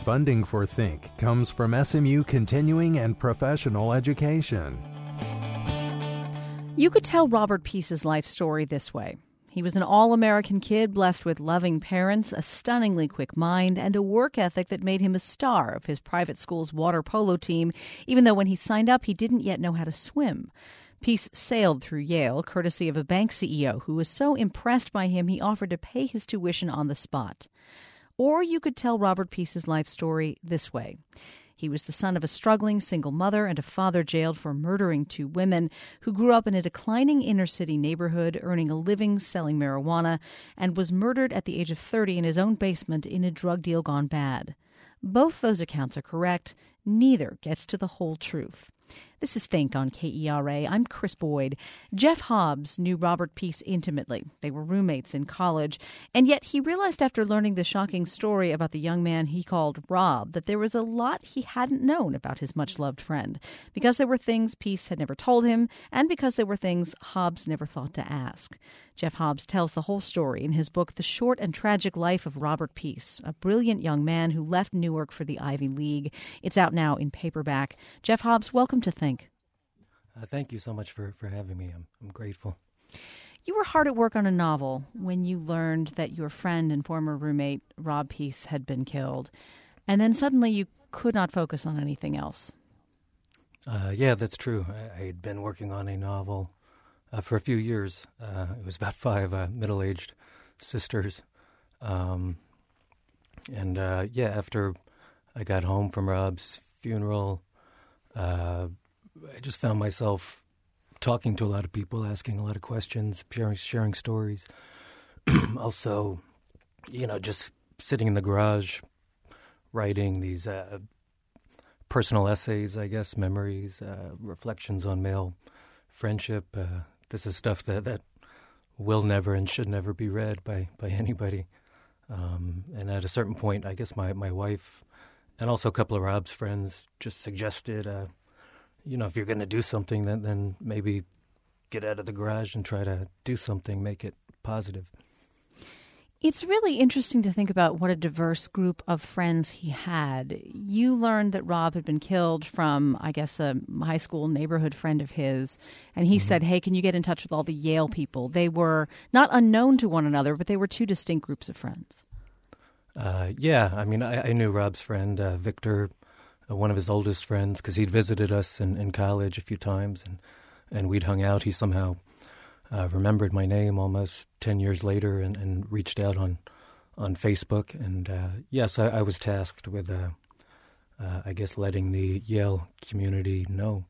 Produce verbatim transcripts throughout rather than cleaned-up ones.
Funding for Think comes from S M U Continuing and Professional Education. You could tell Robert Peace's life story this way. He was an all-American kid blessed with loving parents, a stunningly quick mind, and a work ethic that made him a star of his private school's water polo team, even though when he signed up, he didn't yet know how to swim. Peace sailed through Yale, courtesy of a bank C E O who was so impressed by him he offered to pay his tuition on the spot. Or you could tell Robert Peace's life story this way. He was the son of a struggling single mother and a father jailed for murdering two women who grew up in a declining inner-city neighborhood, earning a living selling marijuana, and was murdered at the age of thirty in his own basement in a drug deal gone bad. Both those accounts are correct. Neither gets to the whole truth. This is Think on K E R A. I'm Chris Boyd. Jeff Hobbs knew Robert Peace intimately. They were roommates in college. And yet he realized after learning the shocking story about the young man he called Rob that there was a lot he hadn't known about his much-loved friend, because there were things Peace had never told him and because there were things Hobbs never thought to ask. Jeff Hobbs tells the whole story in his book, The Short and Tragic Life of Robert Peace, a brilliant young man who left Newark for the Ivy League. It's out now in paperback. Jeff Hobbs, welcome to Think. Uh, thank you so much for, for having me. I'm, I'm grateful. You were hard at work on a novel when you learned that your friend and former roommate, Rob Peace, had been killed. And then suddenly you could not focus on anything else. Uh, yeah, that's true. I, I had been working on a novel uh, for a few years. Uh, it was about five uh, middle-aged sisters. Um, and, uh, yeah, after I got home from Rob's funeral, uh, I just found myself talking to a lot of people, asking a lot of questions, sharing, sharing stories. Also, you know, just sitting in the garage, writing these uh, personal essays, I guess, memories, uh, reflections on male friendship. Uh, this is stuff that, that will never and should never be read by, by anybody. Um, and at a certain point, I guess my, my wife and also a couple of Rob's friends just suggested, uh, you know, if you're going to do something, then, then maybe get out of the garage and try to do something, make it positive. It's really interesting to think about what a diverse group of friends he had. You learned that Rob had been killed from, I guess, a high school neighborhood friend of his. And he mm-hmm. said, hey, can you get in touch with all the Yale people? They were not unknown to one another, but they were two distinct groups of friends. Uh, yeah, I mean, I, I knew Rob's friend, uh, Victor, uh, one of his oldest friends, because he'd visited us in, in college a few times, and, and we'd hung out. He somehow uh, remembered my name almost ten years later and, and reached out on, on Facebook. And, uh, yes, I, I was tasked with, uh, uh, I guess, letting the Yale community know.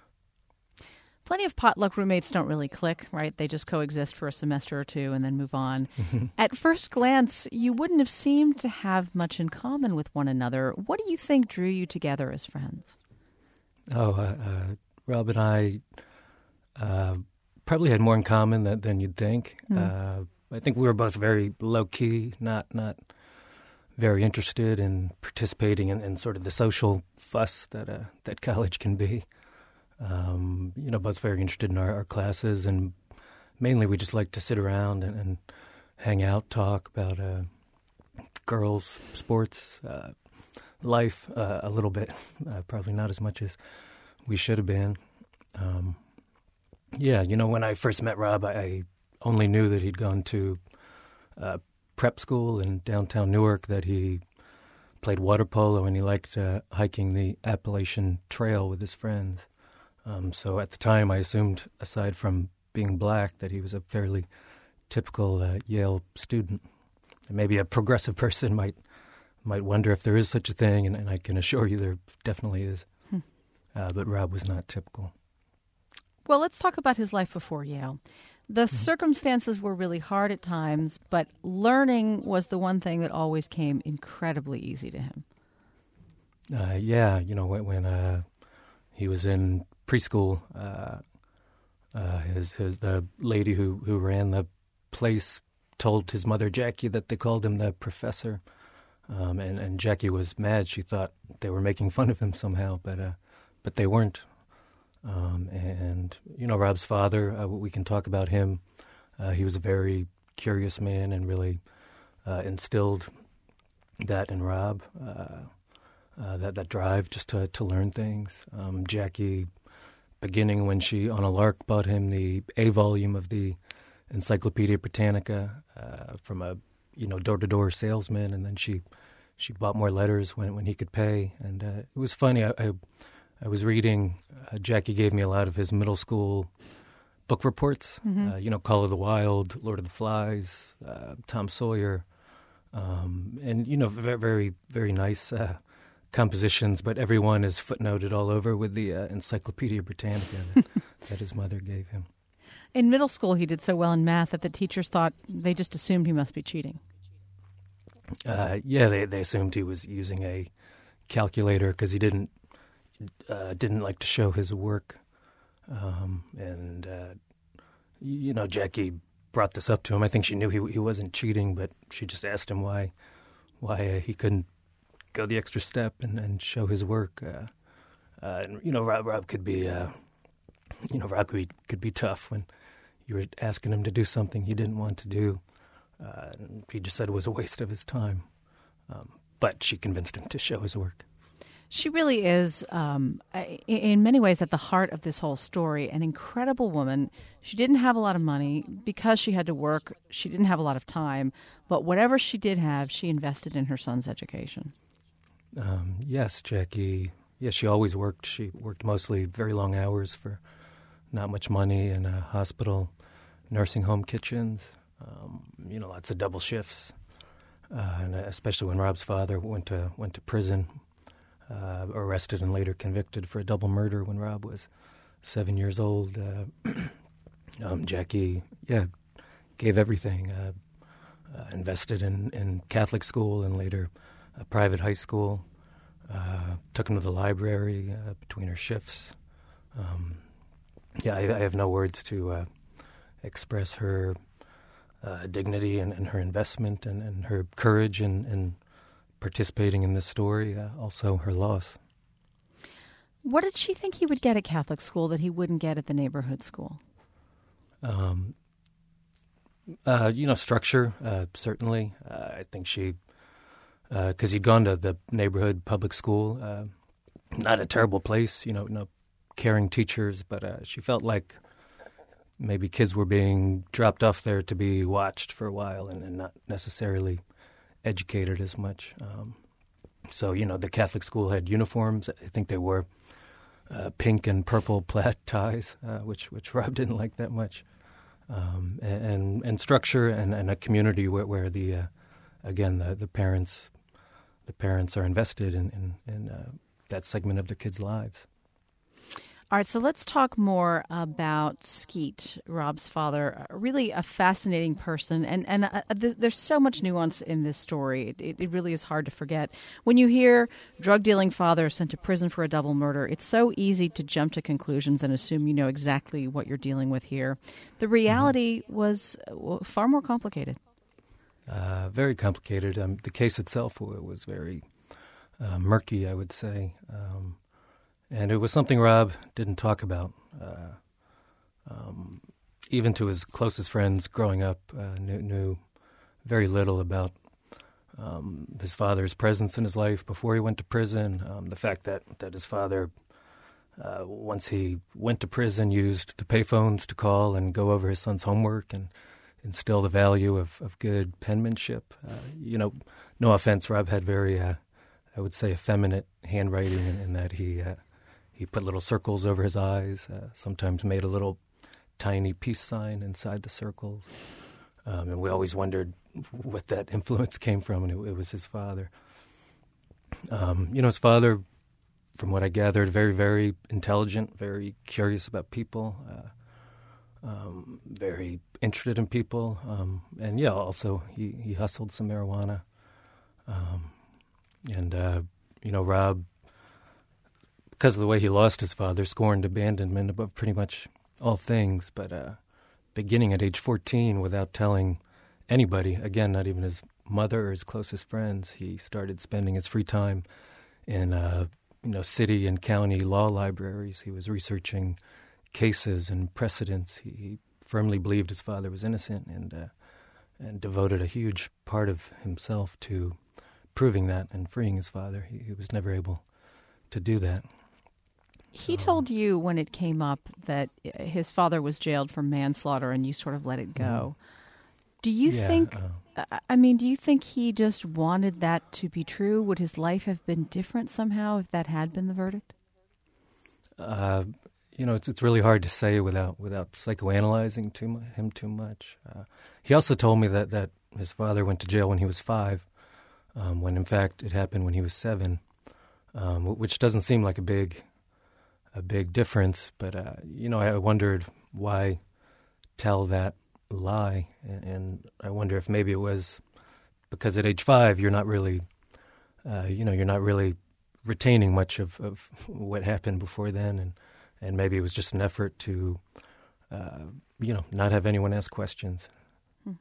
Plenty of potluck roommates don't really click, right? They just coexist for a semester or two and then move on. At first glance, you wouldn't have seemed to have much in common with one another. What do you think drew you together as friends? Oh, uh, uh, Rob and I uh, probably had more in common than, than you'd think. Mm. Uh, I think we were both very low-key, not not very interested in participating in, in sort of the social fuss that uh, that college can be. Um, you know, both very interested in our, our classes, and mainly we just like to sit around and, and hang out, talk about uh, girls, sports, uh, life uh, a little bit, uh, probably not as much as we should have been. Um, yeah, you know, when I first met Rob, I, I only knew that he'd gone to uh, prep school in downtown Newark, that he played water polo, and he liked uh, hiking the Appalachian Trail with his friends. Um, so at the time, I assumed, aside from being black, that he was a fairly typical uh, Yale student. And maybe a progressive person might might wonder if there is such a thing, and, and I can assure you there definitely is. Hmm. Uh, but Rob was not typical. Well, let's talk about his life before Yale. The mm-hmm. circumstances were really hard at times, but learning was the one thing that always came incredibly easy to him. Uh, yeah, you know, when, when uh, he was in preschool, uh, uh, his, his the lady who, who ran the place told his mother, Jackie, that they called him the professor. Um, and, and Jackie was mad. She thought they were making fun of him somehow, but uh, but they weren't. Um, and, you know, Rob's father, uh, we can talk about him. Uh, he was a very curious man and really uh, instilled that in Rob. Uh, uh, that that drive just to to learn things. Um, Jackie, beginning when she on a lark bought him the A volume of the Encyclopedia Britannica uh, from a you know door to door salesman, and then she she bought more letters when when he could pay. And uh, it was funny. I I, I was reading. Uh, Jackie gave me a lot of his middle school book reports. Mm-hmm. Uh, you know, Call of the Wild, Lord of the Flies, uh, Tom Sawyer, um, and you know, very very very nice uh, compositions. But everyone is footnoted all over with the uh, Encyclopedia Britannica that, that his mother gave him. In middle school, he did so well in math that the teachers thought they just assumed he must be cheating. Uh, yeah, they they assumed he was using a calculator because he didn't uh, didn't like to show his work. Um, and, uh, you know, Jackie brought this up to him. I think she knew he he wasn't cheating, but she just asked him why why uh, he couldn't go the extra step and, and show his work. Uh, uh, and, you know, Rob, Rob could be, uh, you know, Rob could be, could be tough when you were asking him to do something he didn't want to do. Uh, and he just said it was a waste of his time. Um, but she convinced him to show his work. She really is, um, in many ways, at the heart of this whole story, an incredible woman. She didn't have a lot of money because she had to work. She didn't have a lot of time. But whatever she did have, she invested in her son's education. Um, yes, Jackie. Yeah, she always worked. She worked mostly very long hours for not much money in a hospital, nursing home kitchens, um, you know, lots of double shifts. Uh, and especially when Rob's father went to went to prison. Uh, arrested and later convicted for a double murder when Rob was seven years old. Uh, um, Jackie, yeah, gave everything. Uh, uh, invested in, in Catholic school and later a private high school. Uh, took him to the library uh, between her shifts. Um, yeah, I, I have no words to uh, express her uh, dignity and, and her investment and, and her courage and, and participating in this story, uh, also her loss. What did she think he would get at Catholic school that he wouldn't get at the neighborhood school? Um, uh, you know, structure, uh, certainly. Uh, I think she, because uh, he'd gone to the neighborhood public school, uh, not a terrible place, you know, no caring teachers, but uh, she felt like maybe kids were being dropped off there to be watched for a while and, and not necessarily educated as much. Um, so, you know, the Catholic school had uniforms. I think they wore uh, pink and purple plaid ties, uh, which which Rob didn't like that much. Um, and, and structure and, and a community where, where the, uh, again, the, the parents the parents are invested in, in, in uh, that segment of their kids' lives. All right, so let's talk more about Skeet, Rob's father. Really a fascinating person, and and uh, th- there's so much nuance in this story. It, it really is hard to forget. When you hear drug-dealing father sent to prison for a double murder, it's so easy to jump to conclusions and assume you know exactly what you're dealing with here. The reality mm-hmm. was far more complicated. Uh, very complicated. Um, the case itself was very uh, murky, I would say. Um And it was something Rob didn't talk about. Uh, um, even to his closest friends growing up, uh, knew, knew very little about um, his father's presence in his life before he went to prison. Um, the fact that, that his father, uh, once he went to prison, used the payphones to call and go over his son's homework and instill the value of, of good penmanship. Uh, you know, no offense, Rob had very, uh, I would say, effeminate handwriting in, in that he... Uh, He put little circles over his eyes, uh, sometimes made a little tiny peace sign inside the circles. Um, and we always wondered what that influence came from, and it, it was his father. Um, you know, his father, from what I gathered, very, very intelligent, very curious about people, uh, um, very interested in people. Um, and, yeah, also he, he hustled some marijuana. Um, and, uh, you know, Rob... because of the way he lost his father, scorned abandonment above pretty much all things. But uh, beginning at age fourteen, without telling anybody, again, not even his mother or his closest friends, he started spending his free time in uh, you know city and county law libraries. He was researching cases and precedents. He, he firmly believed his father was innocent and uh, and devoted a huge part of himself to proving that and freeing his father. He, he was never able to do that. He told you when it came up that his father was jailed for manslaughter and you sort of let it go. Mm. Do you yeah, think, uh, I mean, do you think he just wanted that to be true? Would his life have been different somehow if that had been the verdict? Uh, you know, it's it's really hard to say without without psychoanalyzing too mu- him too much. Uh, he also told me that, that his father went to jail when he was five, um, when in fact it happened when he was seven, um, which doesn't seem like a big... a big difference, but, uh, you know, I wondered why tell that lie, and, and I wonder if maybe it was because at age five you're not really, uh, you know, you're not really retaining much of, of what happened before then, and, and maybe it was just an effort to, uh, you know, not have anyone ask questions. Hmm.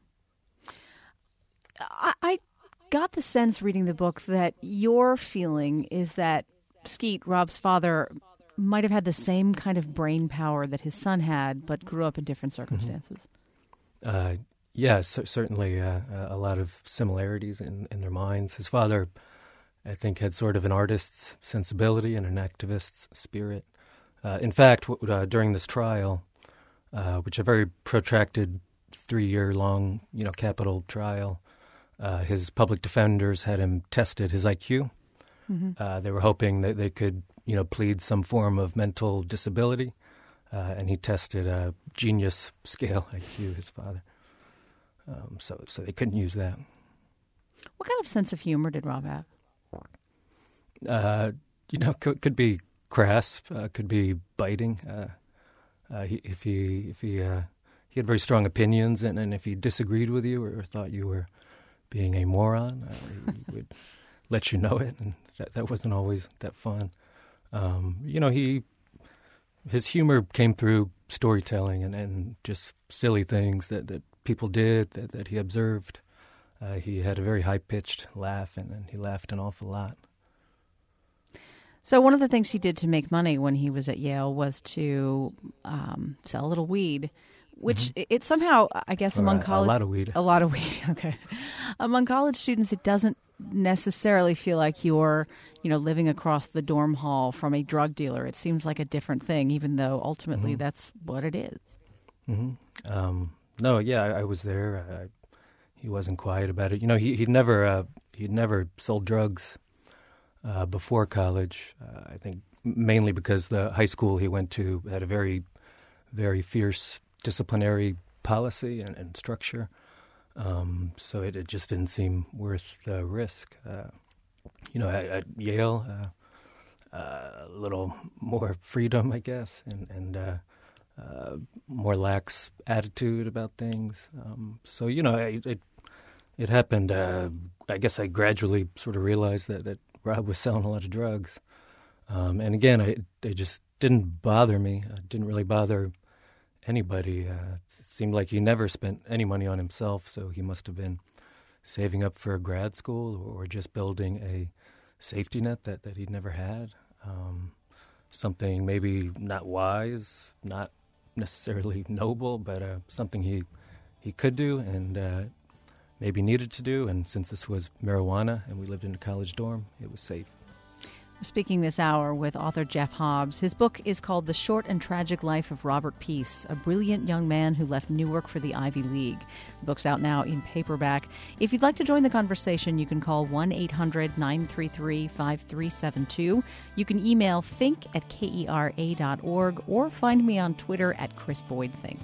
I, I got the sense reading the book that your feeling is that Skeet, Rob's father, might have had the same kind of brain power that his son had, but grew up in different circumstances. Mm-hmm. Uh, yeah, c- certainly uh, a lot of similarities in, in their minds. His father, I think, had sort of an artist's sensibility and an activist's spirit. Uh, in fact, w- uh, during this trial, uh, which a very protracted three-year-long, you know, capital trial, uh, his public defenders had him tested his I Q. Mm-hmm. Uh, they were hoping that they could, you know, plead some form of mental disability, uh, and he tested a genius scale I Q, his father. Um, so, so they couldn't use that. What kind of sense of humor did Rob have? Uh, you know, could, could be crass, uh, could be biting. Uh, uh, he, if he, if he, uh, he had very strong opinions, and, and if he disagreed with you or, or thought you were being a moron, uh, he would let you know it, and that, that wasn't always that fun. Um, you know, he his humor came through storytelling and, and just silly things that, that people did, that, that he observed. Uh, he had a very high-pitched laugh, and, and he laughed an awful lot. So one of the things he did to make money when he was at Yale was to um, sell a little weed, which mm-hmm. it somehow, I guess, or among a, college... A lot of weed. A lot of weed, okay. Among college students, it doesn't necessarily feel like you're, you know, living across the dorm hall from a drug dealer. It seems like a different thing, even though ultimately mm-hmm. that's what it is. Mm-hmm. Um, no, yeah, I, I was there. I, he wasn't quiet about it. You know, he, he'd never uh, he'd never sold drugs uh, before college. Uh, I think mainly because the high school he went to had a very, very fierce disciplinary policy and, and structure. Um, so it, it just didn't seem worth the risk. Uh, you know, at, at Yale, uh, uh, a little more freedom, I guess, and, and uh, uh, more lax attitude about things. Um, so, you know, it it, it happened. Uh, I guess I gradually sort of realized that, that Rob was selling a lot of drugs. Um, and again, I, it just didn't bother me. It didn't really bother anybody. Uh, it seemed like he never spent any money on himself, so he must have been saving up for grad school or just building a safety net that, that he'd never had. Um, something maybe not wise, not necessarily noble, but uh, something he he could do and uh, maybe needed to do. And since this was marijuana and we lived in a college dorm, it was safe. We're speaking this hour with author Jeff Hobbs. His book is called The Short and Tragic Life of Robert Peace, a brilliant young man who left Newark for the Ivy League. The book's out now in paperback. If you'd like to join the conversation, you can call one eight hundred nine three three five three seven two. You can email think at kera dot org or find me on Twitter at Chris Boyd Think.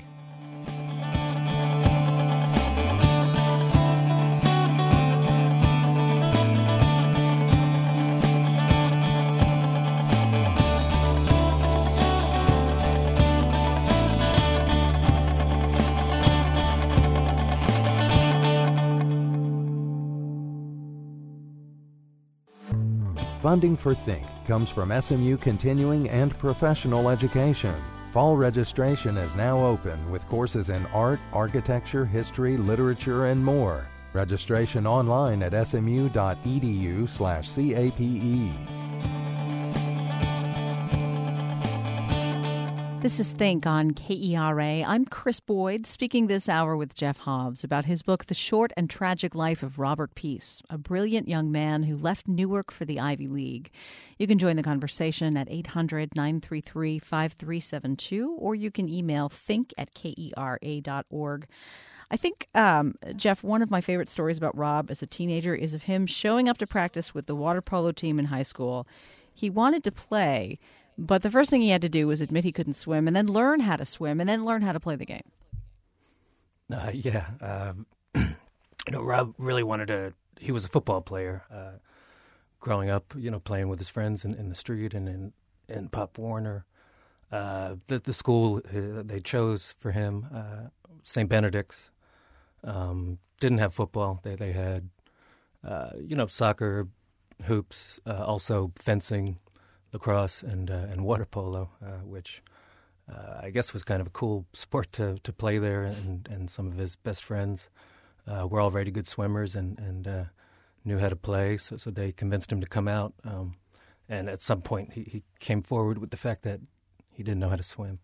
Funding for Think comes from S M U Continuing and Professional Education. Fall registration is now open with courses in art, architecture, history, literature, and more. Registration online at smu.edu slash CAPE. This is Think on K E R A. I'm Chris Boyd, speaking this hour with Jeff Hobbs about his book, The Short and Tragic Life of Robert Peace, a brilliant young man who left Newark for the Ivy League. You can join the conversation at eight hundred, nine three three, five three seven two, or you can email think at K E R A dot org. I think, um, Jeff, one of my favorite stories about Rob as a teenager is of him showing up to practice with the water polo team in high school. He wanted to play, but the first thing he had to do was admit he couldn't swim and then learn how to swim and then learn how to play the game. Uh, yeah. Uh, you know, Rob really wanted to, he was a football player uh, growing up, you know, playing with his friends in, in the street and in, in Pop Warner. Uh, the, the school uh, they chose for him, uh, Saint Benedict's, um, didn't have football. They, they had, uh, you know, soccer, hoops, uh, also fencing, lacrosse, and uh, and water polo, uh, which uh, I guess was kind of a cool sport to, to play there. And, and some of his best friends uh, were already good swimmers and and uh, knew how to play. So so they convinced him to come out. Um, and at some point, he, he came forward with the fact that he didn't know how to swim.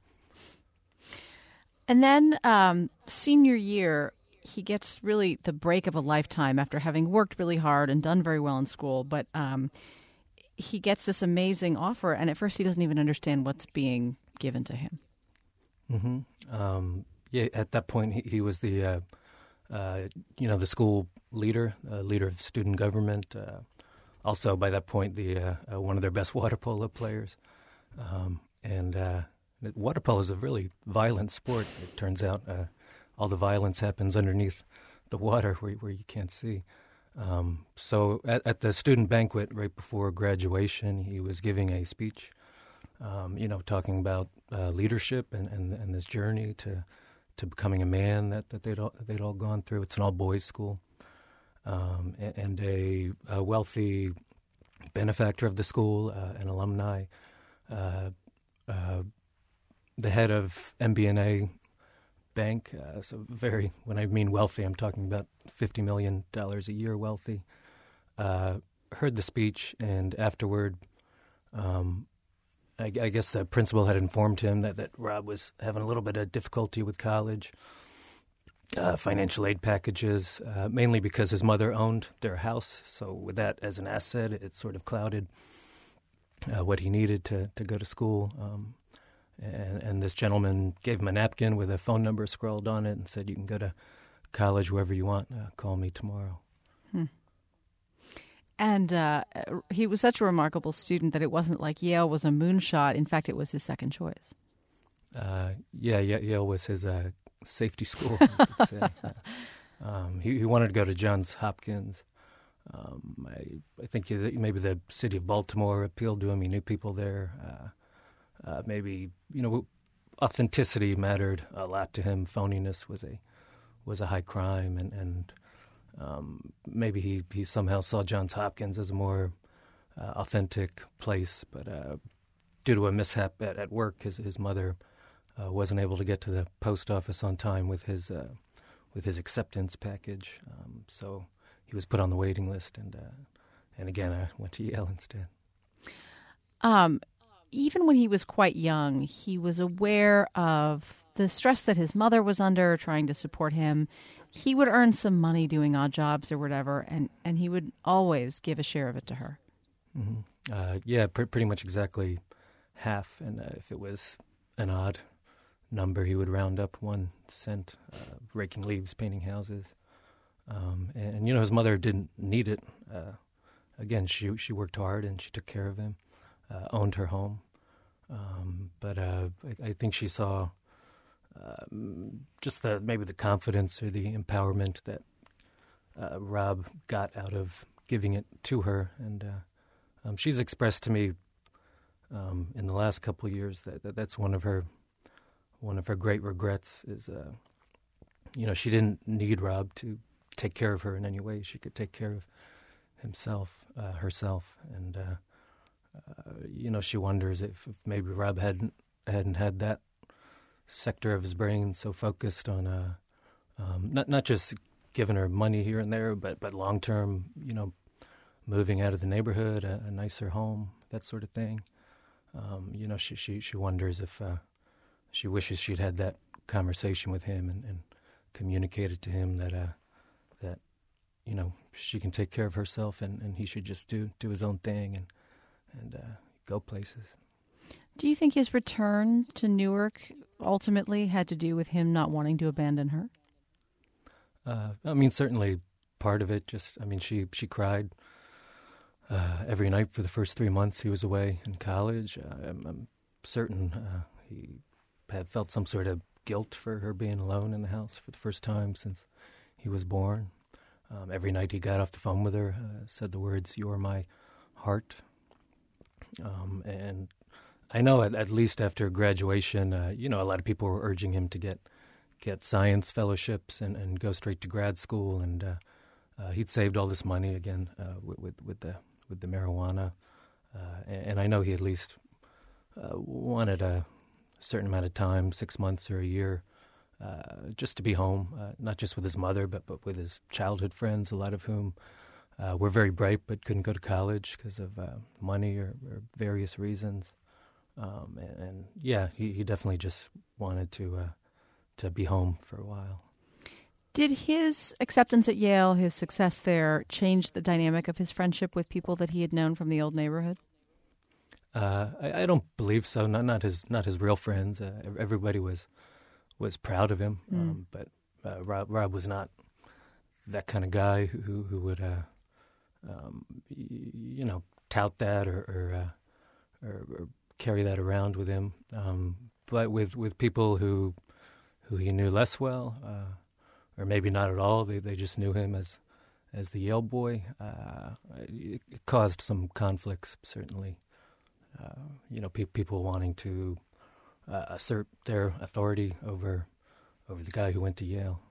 And then um, senior year, he gets really the break of a lifetime after having worked really hard and done very well in school. But um, he gets this amazing offer, and at first he doesn't even understand what's being given to him. Mm-hmm. Um, yeah, at that point, he, he was the, uh, uh, you know, the school leader, uh, leader of student government. Uh, also, by that point, the uh, uh, one of their best water polo players. Um, and uh, water polo is a really violent sport, it turns out. Uh, all the violence happens underneath the water where, where you can't see. Um, so at, at the student banquet right before graduation, he was giving a speech, um, you know, talking about uh, leadership and, and, and this journey to to becoming a man that, that they'd, all, they'd all gone through. It's an all-boys school. Um, and, and a, a wealthy benefactor of the school, uh, an alumni, uh, uh, the head of M B N A Bank, uh, so very, when I mean wealthy, I'm talking about fifty million dollars a year wealthy, uh, heard the speech, and afterward, um, I, I guess the principal had informed him that, that Rob was having a little bit of difficulty with college, uh, financial aid packages, uh, mainly because his mother owned their house, so with that as an asset, it sort of clouded uh, what he needed to, to go to school. Um, And, and this gentleman gave him a napkin with a phone number scrawled on it and said, you can go to college wherever you want. Uh, call me tomorrow. Hmm. And uh, he was such a remarkable student that it wasn't like Yale was a moonshot. In fact, it was his second choice. Uh, yeah, Yale was his uh, safety school, I could say. uh, um, he, he wanted to go to Johns Hopkins. Um, I, I think he, maybe the city of Baltimore appealed to him. He knew people there. Uh, Uh, maybe, you know, authenticity mattered a lot to him. Phoniness was a was a high crime, and, and um, maybe he, he somehow saw Johns Hopkins as a more uh, authentic place. But uh, due to a mishap at, at work, his his mother uh, wasn't able to get to the post office on time with his uh, with his acceptance package. Um, so he was put on the waiting list, and uh, and again, I went to Yale instead. Um. Even when he was quite young, he was aware of the stress that his mother was under, trying to support him. He would earn some money doing odd jobs or whatever, and, and he would always give a share of it to her. Mm-hmm. Uh, yeah, pr- pretty much exactly half. And uh, if it was an odd number, he would round up one cent, uh, raking leaves, painting houses. Um, and, and, you know, his mother didn't need it. Uh, again, she she worked hard and she took care of him. Uh, owned her home, um, but uh, I, I think she saw uh, just the maybe the confidence or the empowerment that uh, Rob got out of giving it to her, and uh, um, she's expressed to me um, in the last couple of years that, that that's one of her one of her great regrets is, uh, you know, she didn't need Rob to take care of her in any way. She could take care of himself, uh, herself, and. Uh, Uh, you know, she wonders if, if maybe Rob hadn't hadn't had that sector of his brain so focused on uh, um, not not just giving her money here and there, but but long term, you know, moving out of the neighborhood, a, a nicer home, that sort of thing. Um, you know, she she she wonders if uh, she wishes she'd had that conversation with him and, and communicated to him that uh, that you know she can take care of herself and, and he should just do do his own thing and and uh, go places. Do you think his return to Newark ultimately had to do with him not wanting to abandon her? Uh, I mean, certainly part of it. Just, I mean, she she cried uh, every night for the first three months he was away in college. Uh, I'm, I'm certain uh, he had felt some sort of guilt for her being alone in the house for the first time since he was born. Um, every night he got off the phone with her, uh, said the words, "You're my heart." Um, and I know at, at least after graduation, uh, you know, a lot of people were urging him to get get science fellowships and, and go straight to grad school. And uh, uh, he'd saved all this money again uh, with, with with the with the marijuana, uh, and, and I know he at least uh, wanted a certain amount of time, six months or a year, uh, just to be home, uh, not just with his mother, but but with his childhood friends, a lot of whom uh, were very bright but couldn't go to college because of uh, money or, or various reasons. Um, and, and yeah, he, he definitely just wanted to uh, to be home for a while. Did his acceptance at Yale, his success there, change the dynamic of his friendship with people that he had known from the old neighborhood? Uh, I, I don't believe so. Not not his not his real friends. Uh, everybody was was proud of him, mm. um, but uh, Rob Rob was not that kind of guy who who would uh, um, you know tout that or or, uh, or or carry that around with him. Um, but with, with people who who he knew less well, uh, or maybe not at all, they they just knew him as as the Yale boy. Uh, it, it caused some conflicts, certainly. Uh, you know, pe- people wanting to uh, assert their authority over over the guy who went to Yale.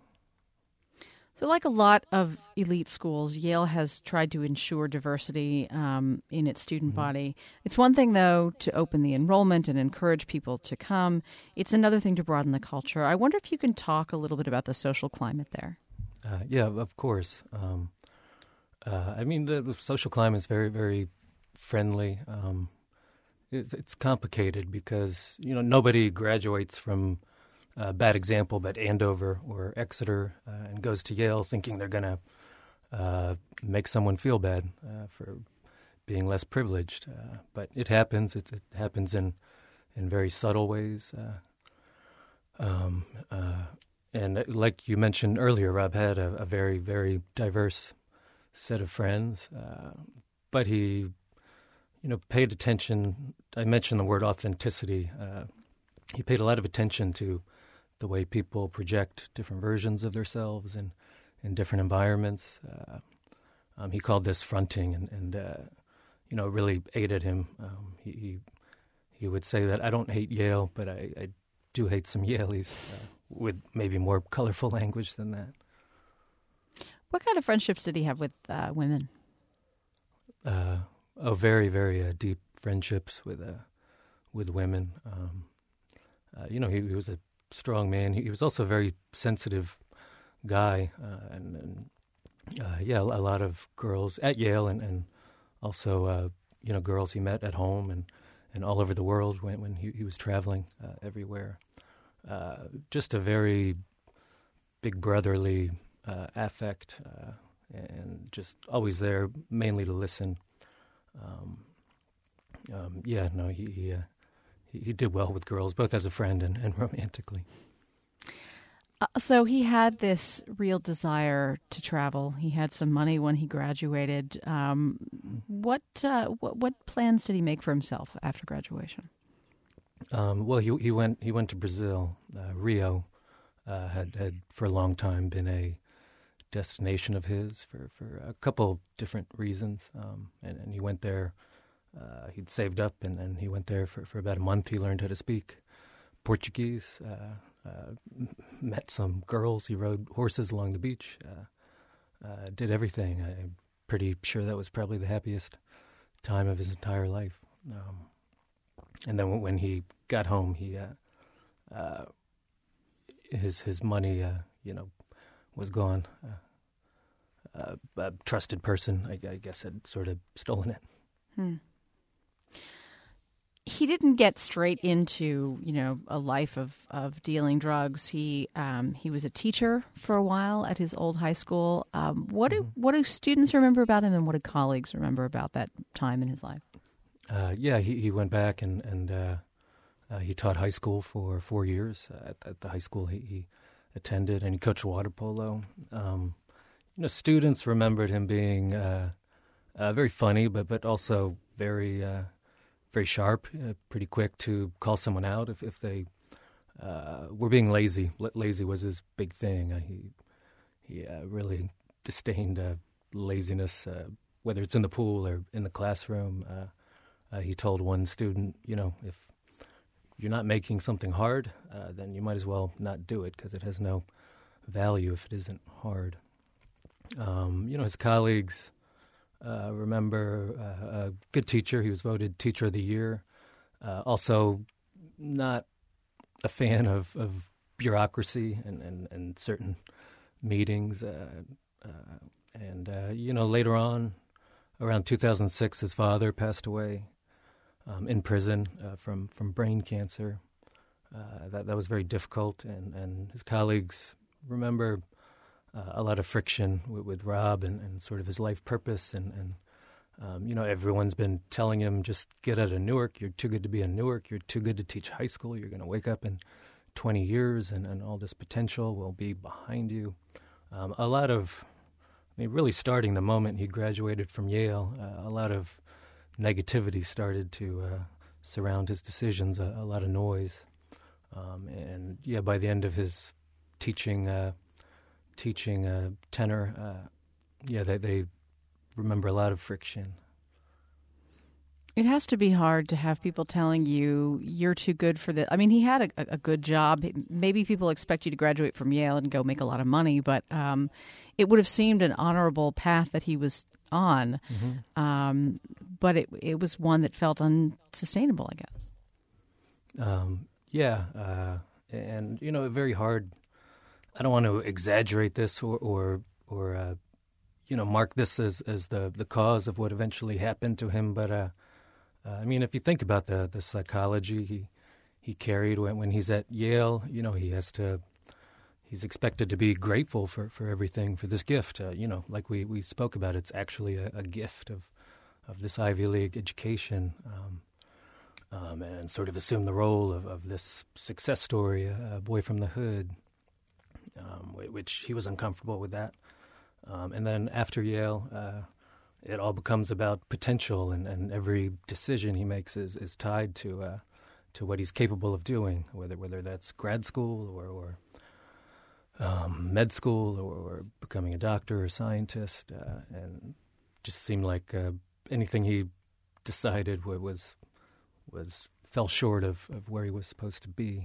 So like a lot of elite schools, Yale has tried to ensure diversity um, in its student mm-hmm. body. It's one thing, though, to open the enrollment and encourage people to come. It's another thing to broaden the culture. I wonder if you can talk a little bit about the social climate there. Uh, yeah, of course. Um, uh, I mean, the social climate is very, very friendly. Um, it, it's complicated because, you know, nobody graduates from a bad example, but Andover or Exeter, uh, and goes to Yale thinking they're going to uh, make someone feel bad uh, for being less privileged. Uh, but it happens. It, it happens in in very subtle ways. Uh, um, uh, and like you mentioned earlier, Rob had a, a very, very diverse set of friends. Uh, but he, you know, paid attention. I mentioned the word authenticity. Uh, he paid a lot of attention to the way people project different versions of themselves in, in different environments. Uh, um, he called this fronting, and, and uh, you know, it really aided him. Um, he, he he would say that I don't hate Yale, but I, I do hate some Yaleys, uh, with maybe more colorful language than that. What kind of friendships did he have with uh, women? Uh, oh, very, very uh, deep friendships with uh, with women. Um, uh, you know, he, he was a strong man. He, he was also a very sensitive guy, uh, and, and uh, yeah, a lot of girls at Yale, and, and also uh, you know girls he met at home and, and all over the world when when he, he was traveling uh, everywhere. Uh, just a very big brotherly uh, affect, uh, and just always there, mainly to listen. Um, um, yeah, no, he. he uh, He did well with girls, both as a friend and, and romantically. Uh, so he had this real desire to travel. He had some money when he graduated. Um, what, uh, what what plans did he make for himself after graduation? Um, well, he he went he went to Brazil. Uh, Rio uh, had had for a long time been a destination of his for, for a couple different reasons, um, and, and he went there. Uh, he'd saved up, and, and he went there for, for about a month. He learned how to speak Portuguese, uh, uh, met some girls. He rode horses along the beach, uh, uh, did everything. I'm pretty sure that was probably the happiest time of his entire life. Um, and then when he got home, he uh, uh, his his money, uh, you know, was gone. Uh, uh, a trusted person, I, I guess, had sort of stolen it. Hmm. he didn't get straight into, you know, a life of, of dealing drugs. He um, he was a teacher for a while at his old high school. Um, what do what do students remember about him, and what do colleagues remember about that time in his life? Uh, yeah, he, he went back and and uh, uh, he taught high school for four years at, at the high school he, he attended, and he coached water polo. Um, you know, students remembered him being uh, uh, very funny, but but also very. Uh, Very sharp, uh, pretty quick to call someone out if, if they uh, were being lazy. L- lazy was his big thing. Uh, he he uh, really disdained uh, laziness, uh, whether it's in the pool or in the classroom. Uh, uh, he told one student, you know, if you're not making something hard, uh, then you might as well not do it because it has no value if it isn't hard. Um, you know, his colleagues... Uh, remember, uh, a good teacher. He was voted Teacher of the Year. Uh, also, not a fan of, of bureaucracy and, and, and certain meetings. Uh, uh, and, uh, you know, later on, around two thousand six, his father passed away um, in prison uh, from, from brain cancer. Uh, that, that was very difficult. And, and his colleagues remember... Uh, a lot of friction with, with Rob and, and sort of his life purpose. And, and um, you know, everyone's been telling him, just get out of Newark. You're too good to be in Newark. You're too good to teach high school. You're going to wake up in twenty years and, and all this potential will be behind you. Um, a lot of, I mean, really starting the moment he graduated from Yale, uh, a lot of negativity started to uh, surround his decisions, a, a lot of noise. Um, and, yeah, by the end of his teaching uh teaching uh, tenor, uh, yeah, they, they remember a lot of friction. It has to be hard to have people telling you you're too good for this. I mean, he had a, a good job. Maybe people expect you to graduate from Yale and go make a lot of money, but um, it would have seemed an honorable path that he was on. Mm-hmm. Um, but it it was one that felt unsustainable, I guess. Um, yeah, uh, and, you know, very hard. I don't want to exaggerate this or, or, or uh, you know, mark this as, as the, the cause of what eventually happened to him. But, uh, uh, I mean, if you think about the, the psychology he he carried when, when he's at Yale, you know, he has to, he's expected to be grateful for, for everything, for this gift. Uh, you know, like we, we spoke about, it's actually a, a gift of, of this Ivy League education. Um, um, and sort of assume the role of, of this success story, a, a boy from the hood. Um, which he was uncomfortable with that. Um, and then after Yale, uh, it all becomes about potential, and, and every decision he makes is, is tied to uh, to what he's capable of doing, whether whether that's grad school or, or um, med school or, or becoming a doctor or scientist. Uh, and just seemed like uh, anything he decided was was fell short of, of where he was supposed to be.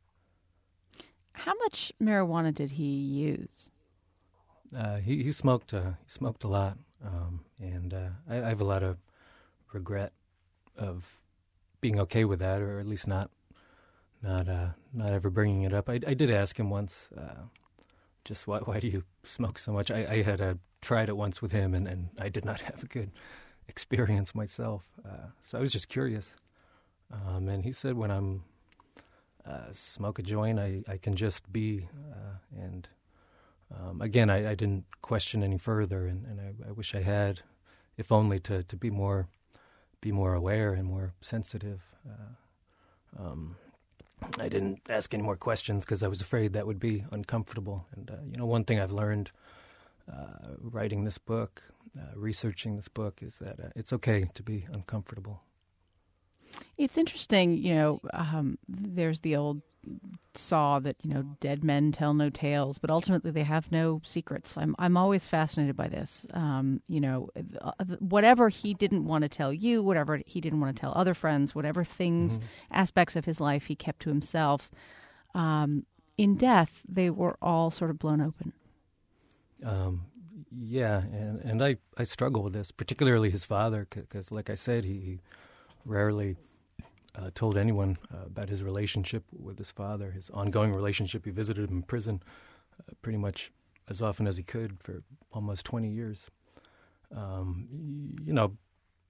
How much marijuana did he use? Uh, he he smoked. Uh, he smoked a lot, um, and uh, I, I have a lot of regret of being okay with that, or at least not not uh, not ever bringing it up. I, I did ask him once, uh, just why why do you smoke so much? I, I had uh, tried it once with him, and, and I did not have a good experience myself. Uh, so I was just curious, um, and he said, when I'm Uh, smoke a joint, I, I can just be, uh, and um, again, I, I didn't question any further, and, and I, I wish I had, if only to, to be more be more aware and more sensitive. Uh, um, I didn't ask any more questions because I was afraid that would be uncomfortable. And uh, you know, one thing I've learned uh, writing this book, uh, researching this book, is that uh, it's okay to be uncomfortable. It's interesting, you know, um, there's the old saw that, you know, dead men tell no tales, but ultimately they have no secrets. I'm I'm always fascinated by this. Um, you know, whatever he didn't want to tell you, whatever he didn't want to tell other friends, whatever things, mm-hmm. aspects of his life he kept to himself, um, in death, they were all sort of blown open. Um, yeah, and, and I, I struggle with this, particularly his father, because like I said, he, he rarely uh, told anyone uh, about his relationship with his father, his ongoing relationship. He visited him in prison uh, pretty much as often as he could for almost twenty years. Um, you know,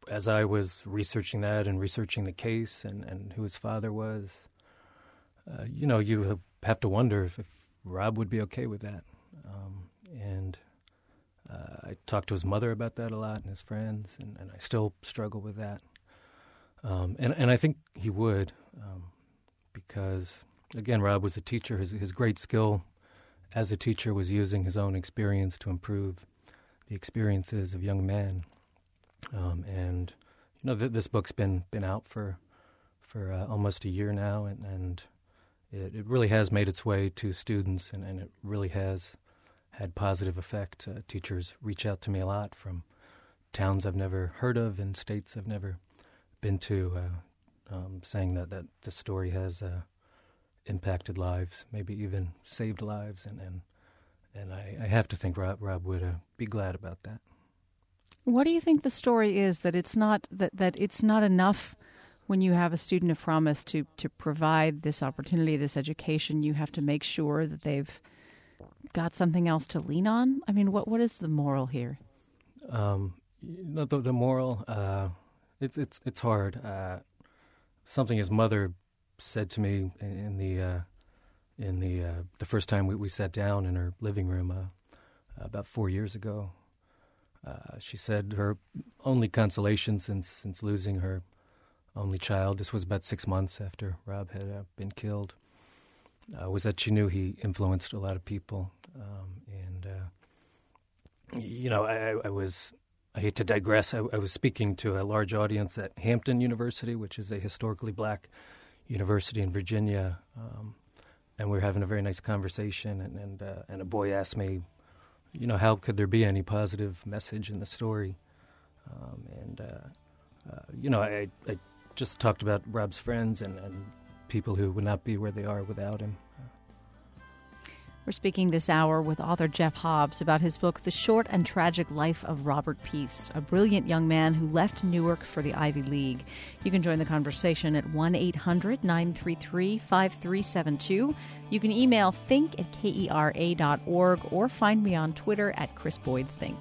as I was researching that and researching the case and, and who his father was, uh, you know, you have to wonder if, if Rob would be okay with that. Um, and uh, I talked to his mother about that a lot and his friends, and, and I still struggle with that. Um, and, and I think he would, um, because, again, Rob was a teacher. His, his great skill as a teacher was using his own experience to improve the experiences of young men. Um, and, you know, th- this book's been been out for for uh, almost a year now, and, and it, it really has made its way to students, and, and it really has had positive effect. Uh, teachers reach out to me a lot from towns I've never heard of and states I've never been to, uh, um, saying that, that the story has uh, impacted lives, maybe even saved lives, and and, and I, I have to think Rob, Rob would uh, be glad about that. What do you think the story is, that it's not that, that it's not enough when you have a student of promise to, to provide this opportunity, this education? You have to make sure that they've got something else to lean on? I mean, what what is the moral here? Um, you know, the, the moral, uh, it's it's it's hard. Uh, something his mother said to me in, in the uh, in the uh, the first time we, we sat down in her living room uh, about four years ago. Uh, she said her only consolation since since losing her only child, this was about six months after Rob had uh, been killed, uh, was that she knew he influenced a lot of people. Um, and, uh, you know, I, I was, I hate to digress, I, I was speaking to a large audience at Hampton University, which is a historically black university in Virginia, um, and we were having a very nice conversation, and, and, uh, and a boy asked me, you know, how could there be any positive message in the story? Um, and, uh, uh, you know, I, I just talked about Rob's friends and, and people who would not be where they are without him. We're speaking this hour with author Jeff Hobbs about his book, The Short and Tragic Life of Robert Peace, a brilliant young man who left Newark for the Ivy League. You can join the conversation at one eight hundred nine three three five three seven two. You can email think at kera dot org or find me on Twitter at Chris Boyd Think.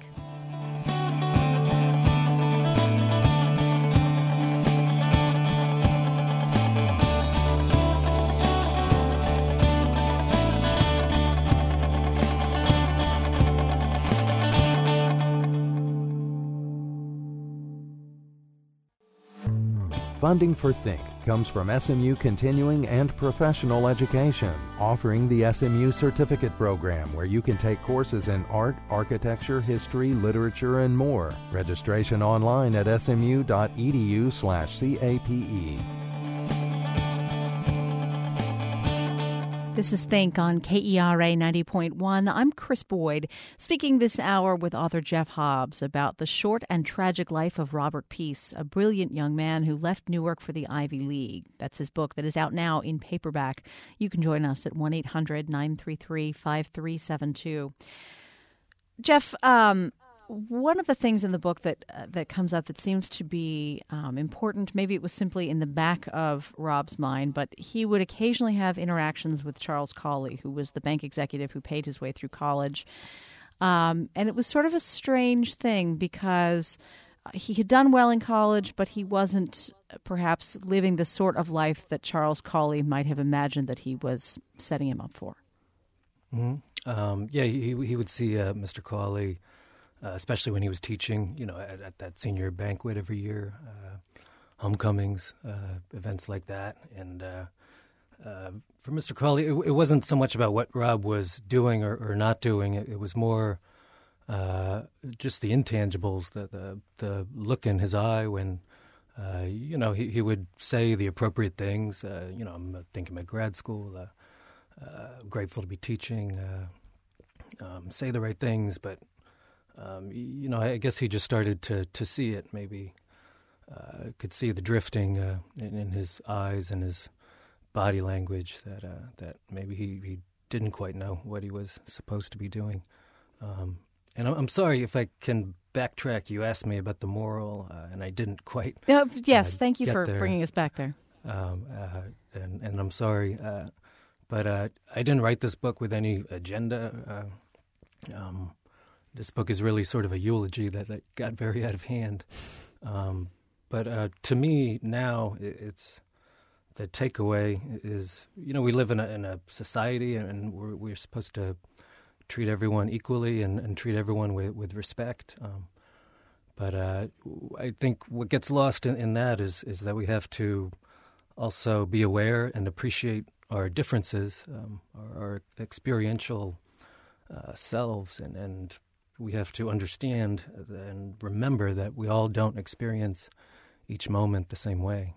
Funding for Think comes from S M U Continuing and Professional Education, offering the S M U Certificate Program, where you can take courses in art, architecture, history, literature, and more. Registration online at smu.edu slash CAPE. This is Think on K E R A ninety point one. I'm Chris Boyd, speaking this hour with author Jeff Hobbs about The Short and Tragic Life of Robert Peace, a brilliant young man who left Newark for the Ivy League. That's his book that is out now in paperback. You can join us at one eight hundred nine three three five three seven two. Jeff, um, one of the things in the book that uh, that comes up that seems to be um, important, maybe it was simply in the back of Rob's mind, but he would occasionally have interactions with Charles Cawley, who was the bank executive who paid his way through college. Um, and it was sort of a strange thing because he had done well in college, but he wasn't perhaps living the sort of life that Charles Cawley might have imagined that he was setting him up for. Mm-hmm. Um, yeah, he he would see uh, Mister Cawley, Uh, especially when he was teaching, you know, at, at that senior banquet every year, uh, homecomings, uh, events like that. And uh, uh, for Mister Cawley, it, it wasn't so much about what Rob was doing or, or not doing. It, it was more uh, just the intangibles, the, the the look in his eye when, uh, you know, he, he would say the appropriate things. Uh, you know, I'm thinking about grad school, uh, uh, grateful to be teaching, uh, um, say the right things, but Um, you know, I guess he just started to, to see it, maybe uh, could see the drifting uh, in, in his eyes and his body language that uh, that maybe he, he didn't quite know what he was supposed to be doing. Um, and I'm sorry if I can backtrack. You asked me about the moral, uh, and I didn't quite. Uh, yes, uh, thank you for there. bringing us back there. Um, uh, and, and I'm sorry, uh, but uh, I didn't write this book with any agenda. Uh, um, This book is really sort of a eulogy that, that got very out of hand. Um, but uh, to me now, it's the takeaway is, you know, we live in a, in a society, and we're, we're supposed to treat everyone equally and, and treat everyone with, with respect. Um, but uh, I think what gets lost in, in that is, is that we have to also be aware and appreciate our differences, um, our, our experiential uh, selves, and, and we have to understand and remember that we all don't experience each moment the same way.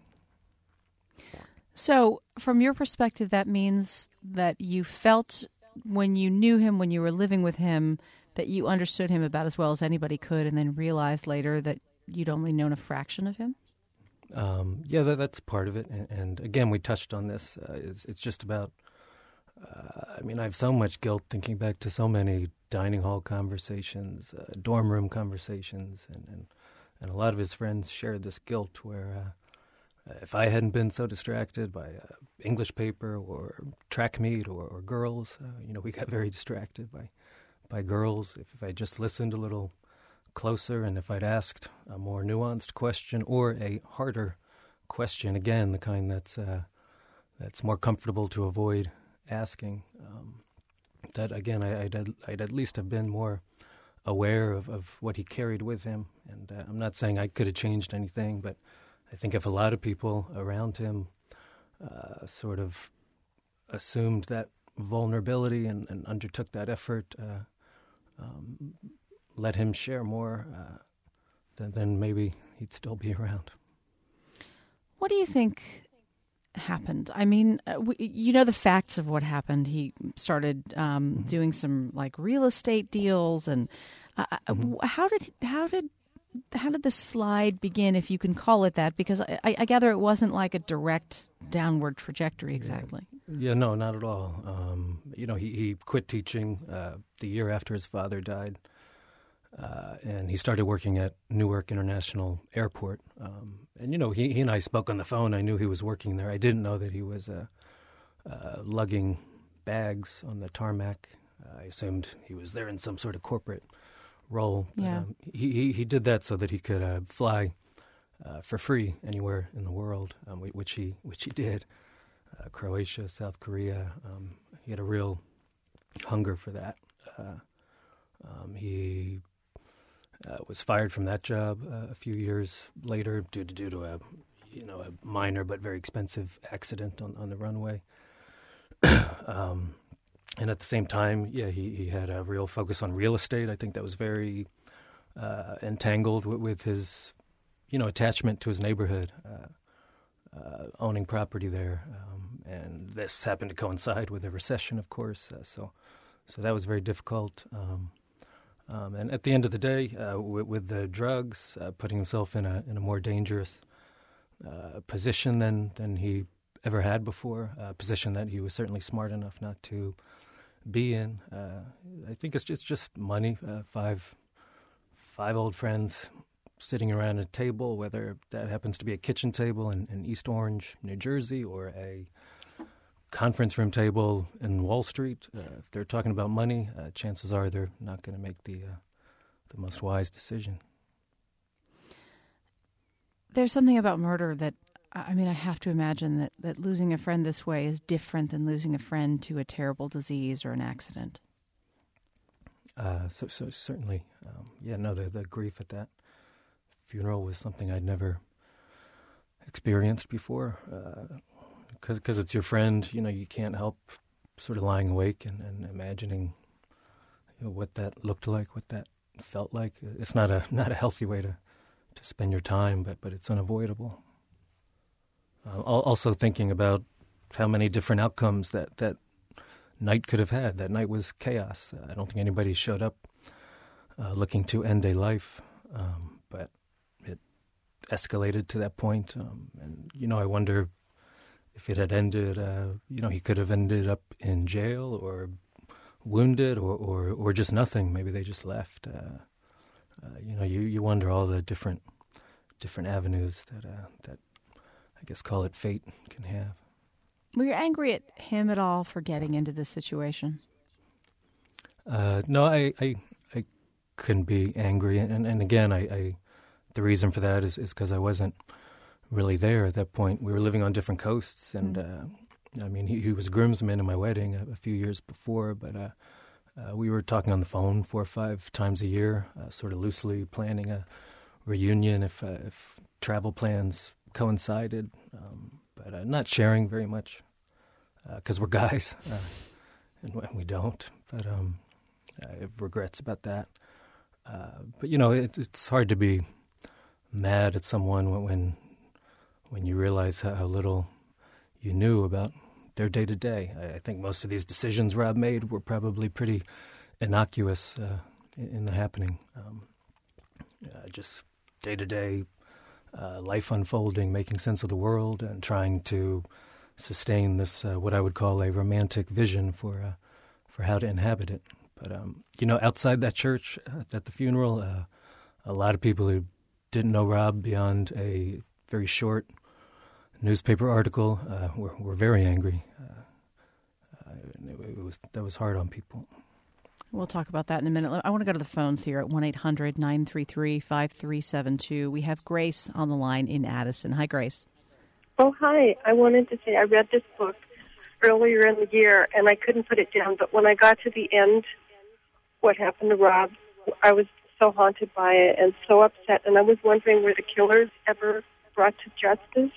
So, from your perspective, that means that you felt when you knew him, when you were living with him, that you understood him about as well as anybody could, and then realized later that you'd only known a fraction of him? Um, yeah, that, that's part of it. And, and again, we touched on this. Uh, it's, it's just about, uh, I mean, I have so much guilt thinking back to so many dining hall conversations, uh, dorm room conversations, and, and, and a lot of his friends shared this guilt where uh, if I hadn't been so distracted by uh, English paper or track meet or, or girls, uh, you know, we got very distracted by, by girls. If, if I just listened a little closer, and if I'd asked a more nuanced question or a harder question, again, the kind that's uh, that's more comfortable to avoid asking, um, that again, I, I'd, I'd at least have been more aware of, of what he carried with him. And uh, I'm not saying I could have changed anything, but I think if a lot of people around him uh, sort of assumed that vulnerability and, and undertook that effort, uh, um, let him share more, uh, then, then maybe he'd still be around. What do you think happened? I mean, uh, we, you know the facts of what happened. He started um, mm-hmm. doing some like real estate deals, and uh, mm-hmm. how did how did how did the slide begin, if you can call it that? Because I, I gather it wasn't like a direct downward trajectory exactly. Yeah, yeah no, not at all. Um, you know, he, he quit teaching uh, the year after his father died. Uh, and he started working at Newark International Airport. Um, and, you know, he, he and I spoke on the phone. I knew he was working there. I didn't know that he was uh, uh, lugging bags on the tarmac. Uh, I assumed he was there in some sort of corporate role. Yeah. Um, he, he, he did that so that he could uh, fly uh, for free anywhere in the world, um, which he which he did. Uh, Croatia, South Korea. Um, he had a real hunger for that. Uh, um, he... Uh, was fired from that job uh, a few years later due to due to a you know a minor but very expensive accident on, on the runway. um, and at the same time, yeah, he, he had a real focus on real estate. I think that was very uh, entangled with, with his you know attachment to his neighborhood, uh, uh, owning property there, um, and this happened to coincide with a recession, of course. Uh, so so that was very difficult. Um, Um, and at the end of the day, uh, with, with the drugs, uh, putting himself in a in a more dangerous uh, position than, than he ever had before, a position that he was certainly smart enough not to be in. Uh, I think it's just, it's just money. Uh, five five old friends sitting around a table, whether that happens to be a kitchen table in, in East Orange, New Jersey, or a conference room table in Wall Street. Uh, if they're talking about money, uh, chances are they're not going to make the uh, the most wise decision. There's something about murder that, I mean, I have to imagine that, that losing a friend this way is different than losing a friend to a terrible disease or an accident. Uh, so, so certainly, um, yeah, no, the, the grief at that funeral was something I'd never experienced before. Uh, Because it's your friend, you know, you can't help sort of lying awake and, and imagining, you know, what that looked like, what that felt like. It's not a not a healthy way to, to spend your time, but but it's unavoidable. Uh, also thinking about how many different outcomes that, that night could have had. That night was chaos. Uh, I don't think anybody showed up uh, looking to end a life, um, but it escalated to that point. Um, and, you know, I wonder if it had ended, uh, you know, he could have ended up in jail or wounded or, or, or just nothing. Maybe they just left. Uh, uh, you know, you, you wonder all the different different avenues that uh, that I guess call it fate can have. Were you angry at him at all for getting into this situation? Uh, no, I, I I couldn't be angry, and and again, I, I the reason for that is because I wasn't really there at that point. We were living on different coasts, and uh, I mean, he, he was groomsman in my wedding a, a few years before, but uh, uh, we were talking on the phone four or five times a year, uh, sort of loosely planning a reunion if uh, if travel plans coincided, um, but uh, not sharing very much because uh, we're guys, uh, and we don't. But um, I have regrets about that. Uh, but you know, it, it's hard to be mad at someone when when, when you realize how, how little you knew about their day to day. I think most of these decisions Rob made were probably pretty innocuous uh, in, in the happening. Um, uh, just day to day life unfolding, making sense of the world, and trying to sustain this uh, what I would call a romantic vision for uh, for how to inhabit it. But um, you know, outside that church uh, at the funeral, uh, a lot of people who didn't know Rob beyond a very short newspaper article uh, were, were very angry. Uh, uh, it, it was that was hard on people. We'll talk about that in a minute. I want to go to the phones here at one eight hundred nine three three five three seven two. We have Grace on the line in Addison. Hi, Grace. Oh, hi. I wanted to say I read this book earlier in the year, and I couldn't put it down. But when I got to the end, what happened to Rob, I was so haunted by it and so upset. And I was wondering, were the killers ever brought to justice?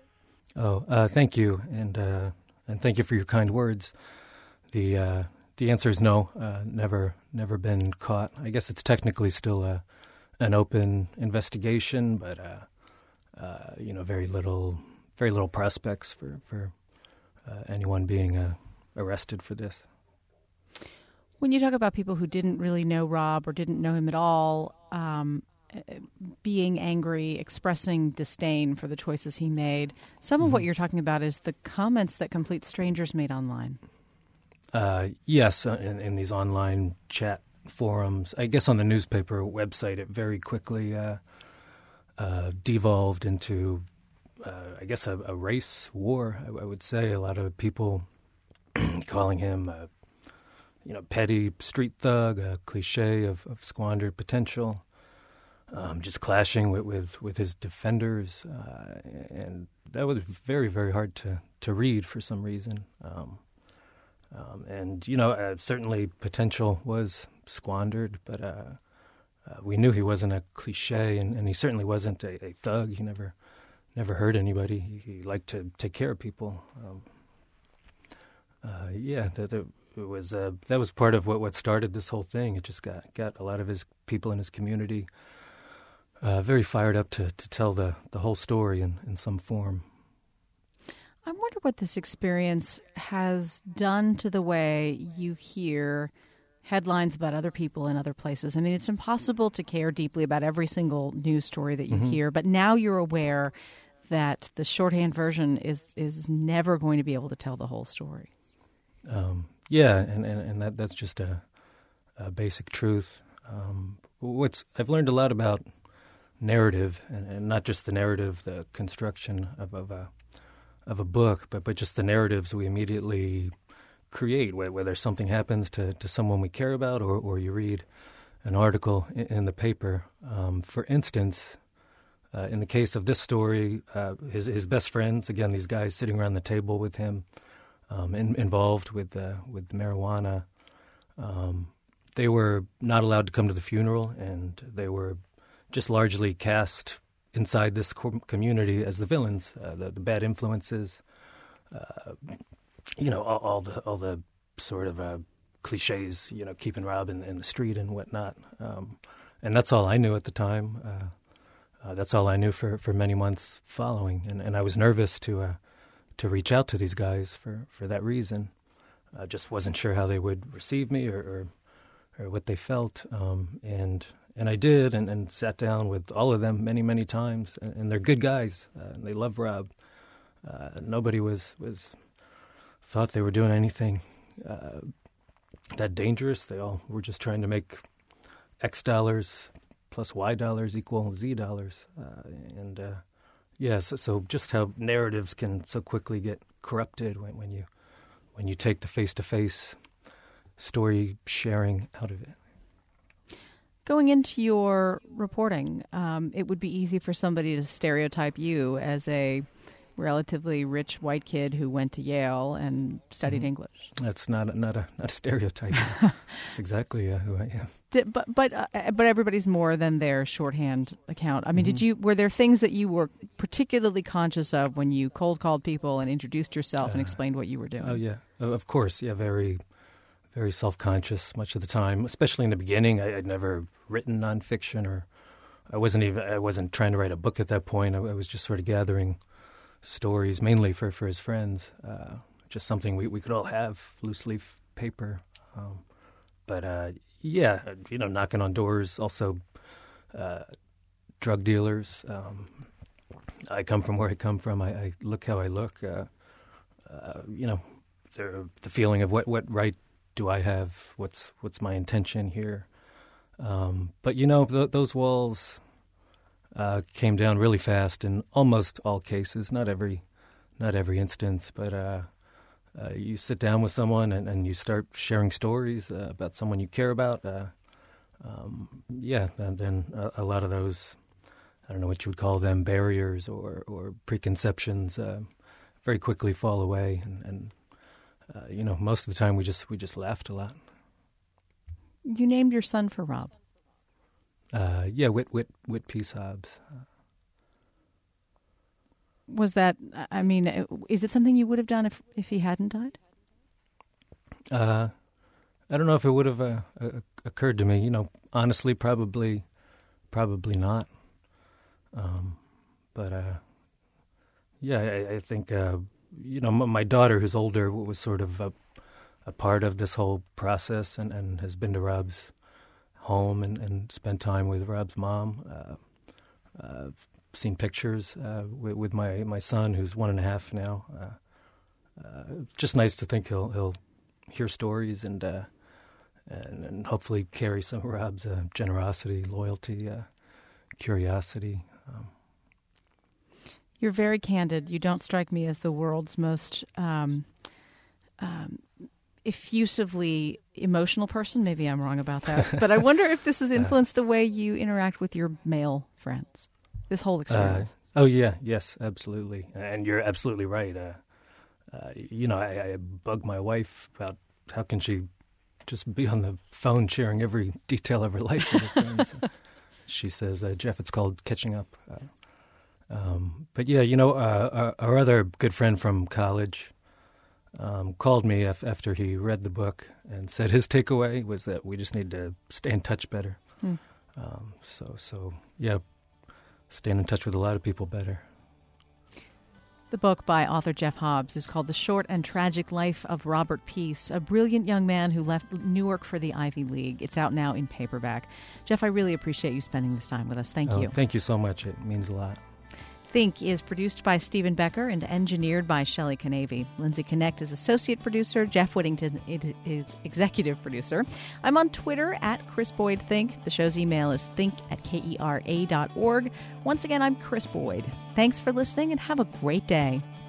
Oh, uh, thank you, and uh, and thank you for your kind words. The uh, the answer is no, uh, never, never been caught. I guess it's technically still a, an open investigation, but uh, uh, you know, very little, very little prospects for for uh, anyone being uh, arrested for this. When you talk about people who didn't really know Rob or didn't know him at all, um, being angry, expressing disdain for the choices he made, some of mm-hmm. what you're talking about is the comments that complete strangers made online. Uh, yes, uh, in, in these online chat forums. I guess on the newspaper website, it very quickly uh, uh, devolved into, uh, I guess, a, a race war, I, I would say. A lot of people calling him a you know, petty street thug, a cliche of, of squandered potential. Um, just clashing with, with, with his defenders, uh, and that was very, very hard to, to read for some reason. Um, um, and, you know, uh, certainly potential was squandered, but uh, uh, we knew he wasn't a cliche, and, and he certainly wasn't a, a thug. He never never hurt anybody. He, he liked to take care of people. Um, uh, yeah, that, that it was uh, that was part of what, what started this whole thing. It just got, got a lot of his people in his community Uh, very fired up to, to tell the, the whole story in, in some form. I wonder what this experience has done to the way you hear headlines about other people in other places. I mean, it's impossible to care deeply about every single news story that you mm-hmm. hear, but now you're aware that the shorthand version is, is never going to be able to tell the whole story. Um, yeah, and, and, and that that's just a, a basic truth. Um, what's I've learned a lot about narrative, and, and not just the narrative, the construction of, of a of a book, but, but just the narratives we immediately create, whether something happens to, to someone we care about or, or you read an article in, in the paper. Um, for instance, uh, in the case of this story, uh, his, his best friends, again, these guys sitting around the table with him, um, in, involved with, uh, with marijuana, um, they were not allowed to come to the funeral, and they were just largely cast inside this co- community as the villains, uh, the, the bad influences, uh, you know, all, all the all the sort of uh, cliches, you know, keeping Rob in, in the street and whatnot. Um, and that's all I knew at the time. Uh, uh, that's all I knew for, for many months following. And, and I was nervous to uh, to reach out to these guys for, for that reason. I just wasn't sure how they would receive me or or, or what they felt. Um, and And I did, and, and sat down with all of them many, many times. And, and they're good guys. Uh, and they love Rob. Uh, nobody was, was thought they were doing anything uh, that dangerous. They all were just trying to make X dollars plus Y dollars equal Z dollars. Uh, and uh, yeah, so, so just how narratives can so quickly get corrupted when, when you when you take the face-to-face story sharing out of it. Going into your reporting, um, it would be easy for somebody to stereotype you as a relatively rich white kid who went to Yale and studied mm-hmm. English. That's not a, not a not a stereotype. That's exactly uh, who I am. Did, but but uh, but everybody's more than their shorthand account. I mean, mm-hmm. did you were there things that you were particularly conscious of when you cold called people and introduced yourself uh, and explained what you were doing? Oh yeah, of course. Yeah, very very self conscious much of the time. Especially in the beginning, I, I'd never written nonfiction, or I wasn't even I wasn't trying to write a book at that point. I, I was just sort of gathering stories, mainly for, for his friends, uh, just something we, we could all have, loose leaf paper. Um, but, uh, yeah, you know, knocking on doors, also uh, drug dealers. Um, I come from where I come from. I, I look how I look. Uh, uh, you know, the, the feeling of what, what right do I have? What's what's my intention here? Um, but, you know, th- those walls... Uh, came down really fast in almost all cases, not every, not every instance, but uh, uh, you sit down with someone and, and you start sharing stories uh, about someone you care about. Uh, um, yeah, and then a, a lot of those, I don't know what you would call them, barriers or, or preconceptions, uh, very quickly fall away, and, and uh, you know, most of the time we just we just laughed a lot. You named your son for Rob. Uh, yeah, Whit Whit Whit Peace Hobbs. Was that? I mean, is it something you would have done if, if he hadn't died? Uh, I don't know if it would have uh, uh, occurred to me. You know, honestly, probably, probably not. Um, but uh, yeah, I, I think uh, you know m- my daughter, who's older, was sort of a, a part of this whole process, and, and has been to Rob's home and, and spent time with Rob's mom. Uh, uh, seen pictures uh, with, with my, my son, who's one and a half now. Uh, uh, just nice to think he'll he'll hear stories and uh, and, and hopefully carry some of Rob's uh, generosity, loyalty, uh, curiosity. Um, You're very candid. You don't strike me as the world's most um, um, effusively emotional person. Maybe I'm wrong about that. But I wonder if this has influenced uh, the way you interact with your male friends, this whole experience. Uh, oh, yeah. Yes, absolutely. And you're absolutely right. Uh, uh, you know, I, I bug my wife about how can she just be on the phone sharing every detail of her life with her friends. She says, uh, Jeff, it's called catching up. Uh, um, but, yeah, you know, uh, our, our other good friend from college, Um, called me af- after he read the book and said his takeaway was that we just need to stay in touch better. Hmm. Um, so, so yeah, staying in touch with a lot of people better. The book by author Jeff Hobbs is called The Short and Tragic Life of Robert Peace, a brilliant young man who left Newark for the Ivy League. It's out now in paperback. Jeff, I really appreciate you spending this time with us. Thank oh, you. Thank you so much. It means a lot. Think is produced by Stephen Becker and engineered by Shelley Canavy. Lindsay Connect is associate producer. Jeff Whittington is executive producer. I'm on Twitter at Chris Boyd Think. The show's email is think at kera dot org. Once again, I'm Chris Boyd. Thanks for listening and have a great day.